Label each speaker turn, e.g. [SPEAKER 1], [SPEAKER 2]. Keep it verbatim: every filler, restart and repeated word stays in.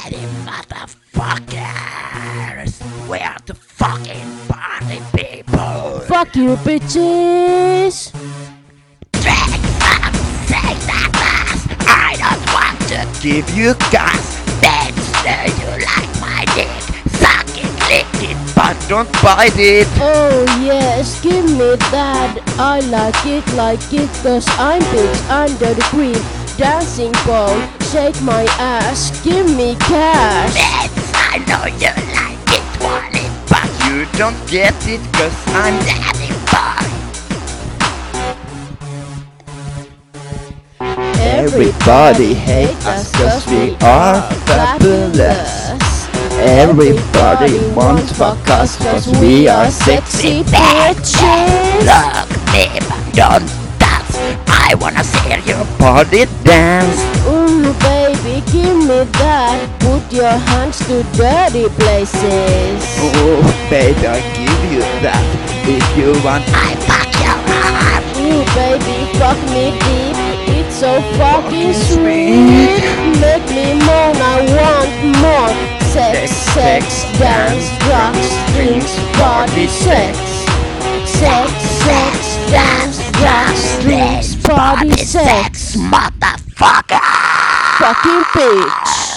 [SPEAKER 1] Daddy motherfuckers! We're the fucking party people!
[SPEAKER 2] Fuck you, bitches!
[SPEAKER 1] Drag fuck, say that ass! I don't want to give you gas! Then say you like my dick! Suck it, lick it, but don't bite it!
[SPEAKER 2] Oh yes, give me that. I like it, like it, cause I'm bitch under the green dancing ball. Shake my ass, give me cash.
[SPEAKER 1] Bitch, I know you like it, want it, but you don't get it, cause I'm daddy boy!
[SPEAKER 2] Everybody hates us cause we are fabulous. Everybody wants fuck us cause we are sexy bitches.
[SPEAKER 1] Look me, but don't dance. I wanna see your body dance.
[SPEAKER 2] Ooh baby, give me that. Put your hands to dirty places.
[SPEAKER 1] Oh, baby, I give you that. If you want, I fuck your arm.
[SPEAKER 2] Ooh baby, fuck me deep. It's so fucking
[SPEAKER 1] Fucking
[SPEAKER 2] sweet.
[SPEAKER 1] sweet.
[SPEAKER 2] Make me moan, I want more. Sex, sex, dance, drugs, drinks, party, sex. Sex, sex, dance, drugs, drinks, party, sex.
[SPEAKER 1] Motherfucker!
[SPEAKER 2] Fucking bitch.